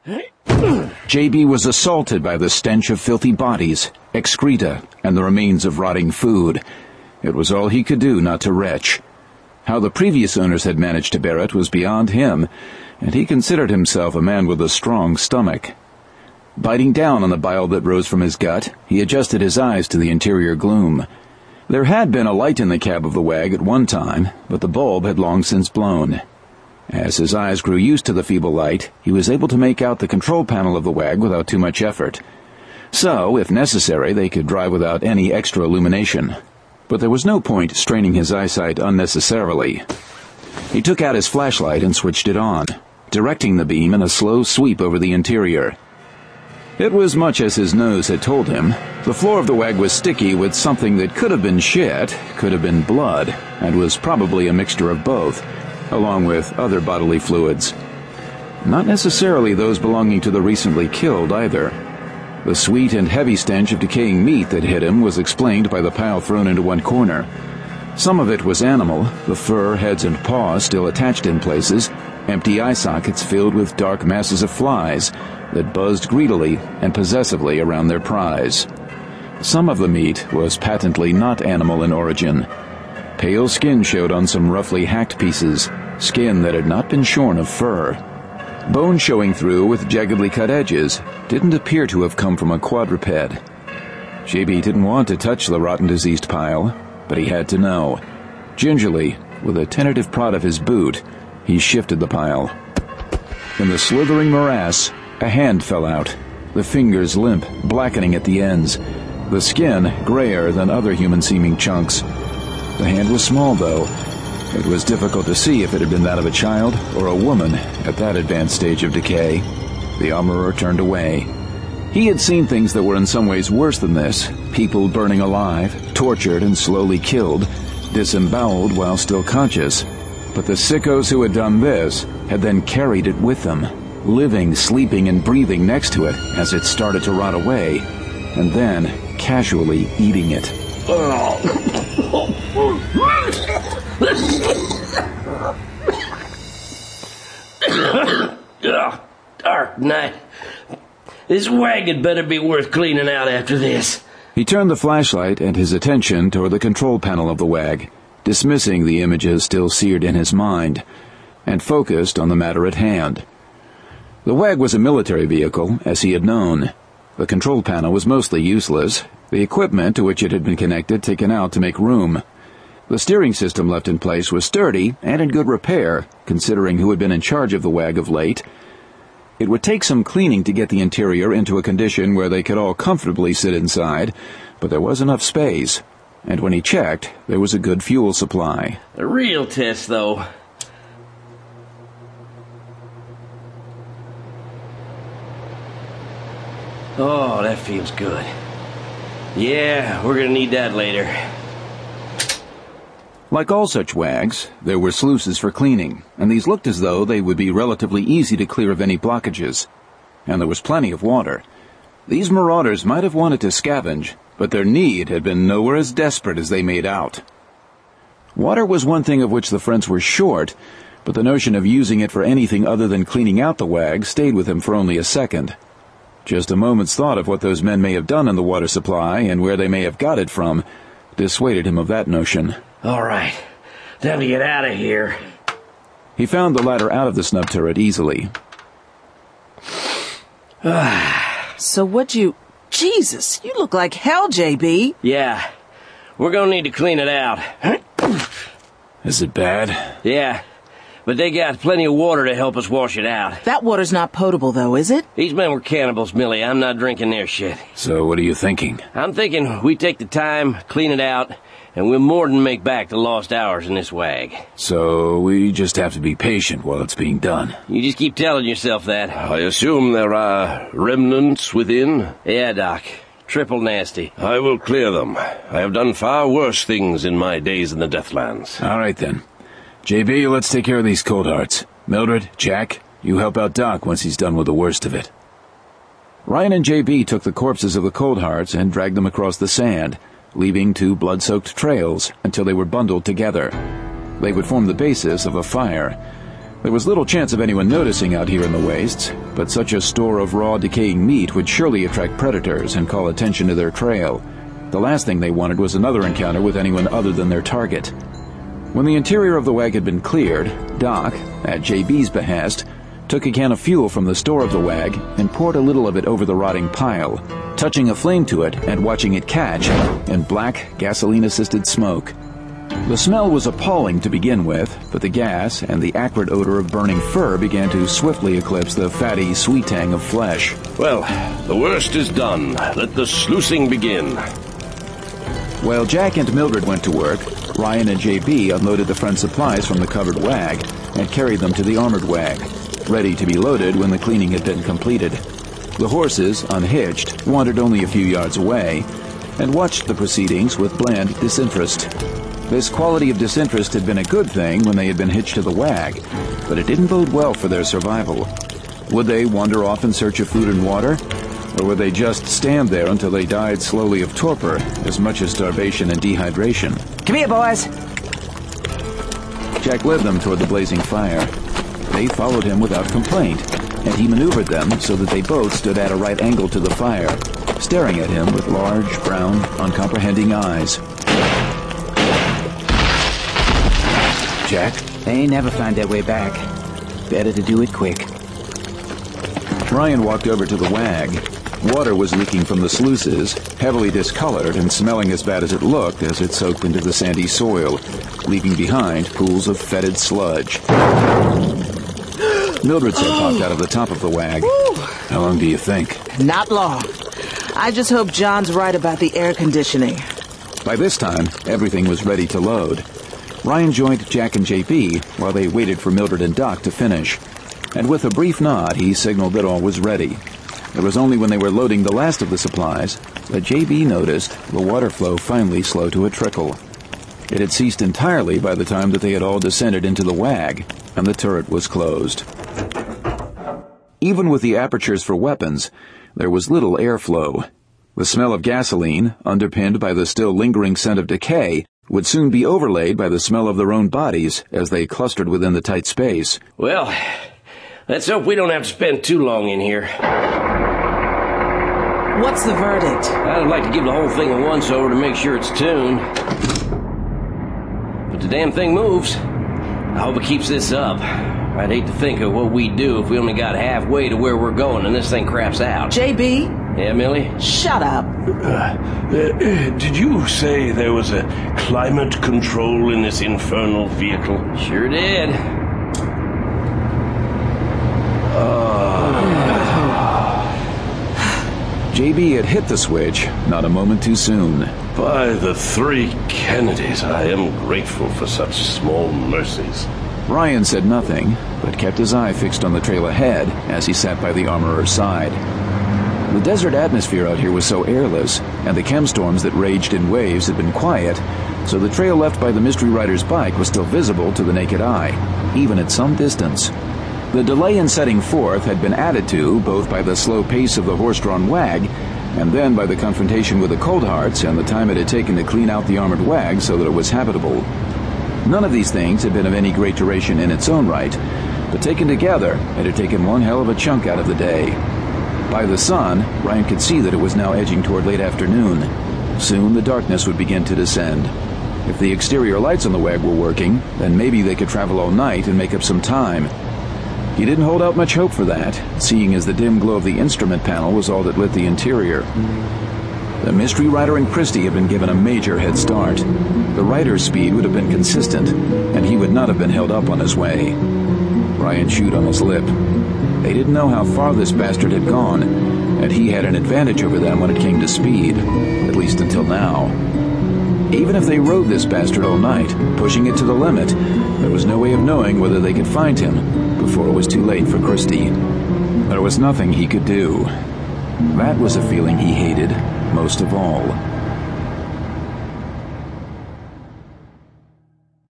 JB was assaulted by the stench of filthy bodies, excreta, and the remains of rotting food. It was all he could do not to retch. How the previous owners had managed to bear it was beyond him, and he considered himself a man with a strong stomach. Biting down on the bile that rose from his gut, he adjusted his eyes to the interior gloom. There had been a light in the cab of the wag at one time, but the bulb had long since blown. As his eyes grew used to the feeble light, he was able to make out the control panel of the wag without too much effort. So, if necessary, they could drive without any extra illumination. But there was no point straining his eyesight unnecessarily. He took out his flashlight and switched it on, directing the beam in a slow sweep over the interior. It was much as his nose had told him. The floor of the wag was sticky with something that could have been shit, could have been blood, and was probably a mixture of both, along with other bodily fluids. Not necessarily those belonging to the recently killed either. The sweet and heavy stench of decaying meat that hit him was explained by the pile thrown into one corner. Some of it was animal, the fur, heads, and paws still attached in places, empty eye sockets filled with dark masses of flies that buzzed greedily and possessively around their prize. Some of the meat was patently not animal in origin. Pale skin showed on some roughly hacked pieces, skin that had not been shorn of fur. Bone showing through with jaggedly cut edges didn't appear to have come from a quadruped. JB didn't want to touch the rotten diseased pile, but he had to know. Gingerly, with a tentative prod of his boot, he shifted the pile. In the slithering morass, a hand fell out, the fingers limp, blackening at the ends, the skin grayer than other human-seeming chunks. The hand was small, though. It was difficult to see if it had been that of a child or a woman at that advanced stage of decay. The armorer turned away. He had seen things that were in some ways worse than this. People burning alive, tortured and slowly killed, disemboweled while still conscious. But the sickos who had done this had then carried it with them, living, sleeping, and breathing next to it as it started to rot away, and then casually eating it. Dark night. This wag had better be worth cleaning out after this. He turned the flashlight and his attention toward the control panel of the wag, dismissing the images still seared in his mind, and focused on the matter at hand. The wag was a military vehicle, as he had known. The control panel was mostly useless, the equipment to which it had been connected taken out to make room. The steering system left in place was sturdy and in good repair, considering who had been in charge of the wag of late. It would take some cleaning to get the interior into a condition where they could all comfortably sit inside, but there was enough space, and when he checked, there was a good fuel supply. The real test, though. Oh, that feels good. Yeah, we're gonna need that later. Like all such wags, there were sluices for cleaning, and these looked as though they would be relatively easy to clear of any blockages. And there was plenty of water. These marauders might have wanted to scavenge, but their need had been nowhere as desperate as they made out. Water was one thing of which the friends were short, but the notion of using it for anything other than cleaning out the wag stayed with him for only a second. Just a moment's thought of what those men may have done in the water supply and where they may have got it from dissuaded him of that notion. All right, time to get out of here. He found the ladder out of the snub turret easily. So what'd you... Jesus, you look like hell, JB. Yeah, we're gonna need to clean it out. Is it bad? Yeah, but they got plenty of water to help us wash it out. That water's not potable, though, is it? These men were cannibals, Millie. I'm not drinking their shit. So what are you thinking? I'm thinking we take the time, clean it out, and we'll more than make back the lost hours in this wag. So we just have to be patient while it's being done. You just keep telling yourself that. I assume there are remnants within? Yeah, Doc. Triple nasty. I will clear them. I have done far worse things in my days in the Deathlands. All right, then. JB, let's take care of these cold hearts. Mildred, Jack, you help out Doc once he's done with the worst of it. Ryan and JB took the corpses of the cold hearts and dragged them across the sand, leaving 2 blood-soaked trails until they were bundled together. They would form the basis of a fire. There was little chance of anyone noticing out here in the wastes, but such a store of raw, decaying meat would surely attract predators and call attention to their trail. The last thing they wanted was another encounter with anyone other than their target. When the interior of the wag had been cleared, Doc, at JB's behest, took a can of fuel from the store of the wag and poured a little of it over the rotting pile, touching a flame to it and watching it catch in black, gasoline-assisted smoke. The smell was appalling to begin with, but the gas and the acrid odor of burning fur began to swiftly eclipse the fatty, sweet tang of flesh. Well, the worst is done. Let the sluicing begin. While Jack and Mildred went to work, Ryan and JB unloaded the front supplies from the covered wag and carried them to the armored wag, ready to be loaded when the cleaning had been completed. The horses, unhitched, wandered only a few yards away and watched the proceedings with bland disinterest. This quality of disinterest had been a good thing when they had been hitched to the wag, but it didn't bode well for their survival. Would they wander off in search of food and water? Or would they just stand there until they died slowly of torpor, as much as starvation and dehydration? Come here, boys. Jack led them toward the blazing fire. They followed him without complaint, and he maneuvered them so that they both stood at a right angle to the fire, staring at him with large, brown, uncomprehending eyes. Jack? They never find their way back. Better to do it quick. Ryan walked over to the wag. Water was leaking from the sluices, heavily discolored and smelling as bad as it looked as it soaked into the sandy soil, leaving behind pools of fetid sludge. Mildred's head popped out of the top of the wag. How long do you think? Not long. I just hope John's right about the air conditioning. By this time, everything was ready to load. Ryan joined Jack and JB while they waited for Mildred and Doc to finish, and with a brief nod, he signaled that all was ready. It was only when they were loading the last of the supplies that JB noticed the water flow finally slow to a trickle. It had ceased entirely by the time that they had all descended into the wag, and the turret was closed. Even with the apertures for weapons, there was little airflow. The smell of gasoline, underpinned by the still lingering scent of decay, would soon be overlaid by the smell of their own bodies as they clustered within the tight space. Well, let's hope we don't have to spend too long in here. What's the verdict? I'd like to give the whole thing a once-over to make sure it's tuned. But the damn thing moves. I hope it keeps this up. I'd hate to think of what we'd do if we only got halfway to where we're going and this thing craps out. JB? Yeah, Millie? Shut up. Did you say there was a climate control in this infernal vehicle? Sure did. JB had hit the switch not a moment too soon. By the three Kennedys, I am grateful for such small mercies. Ryan said nothing, but kept his eye fixed on the trail ahead as he sat by the armorer's side. The desert atmosphere out here was so airless, and the chem storms that raged in waves had been quiet, so the trail left by the mystery rider's bike was still visible to the naked eye, even at some distance. The delay in setting forth had been added to both by the slow pace of the horse-drawn wag, and then by the confrontation with the Coldhearts and the time it had taken to clean out the armored wag so that it was habitable. None of these things had been of any great duration in its own right, but taken together, it had taken one hell of a chunk out of the day. By the sun, Ryan could see that it was now edging toward late afternoon. Soon the darkness would begin to descend. If the exterior lights on the wag were working, then maybe they could travel all night and make up some time. He didn't hold out much hope for that, seeing as the dim glow of the instrument panel was all that lit the interior. The mystery rider and Christie had been given a major head start. The rider's speed would have been consistent, and he would not have been held up on his way. Ryan chewed on his lip. They didn't know how far this bastard had gone, and he had an advantage over them when it came to speed, at least until now. Even if they rode this bastard all night, pushing it to the limit, there was no way of knowing whether they could find him before it was too late for Christie. There was nothing he could do. That was a feeling he hated most of all.